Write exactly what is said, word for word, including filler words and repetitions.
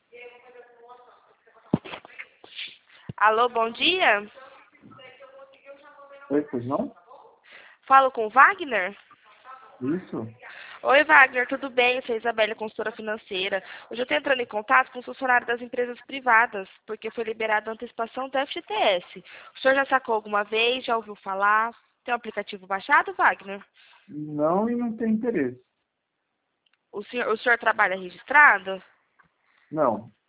Alô, bom dia. Oi, pois não? Falo com o Wagner? Isso? Oi, Wagner, tudo bem? Eu sou a Isabelle, consultora financeira. Hoje eu estou entrando em contato com os funcionários das empresas privadas, porque foi liberada a antecipação do F G T S. O senhor já sacou alguma vez? Já ouviu falar? Tem um aplicativo baixado, Wagner? Não, e não tem interesse. O senhor, o senhor trabalha registrado? Não.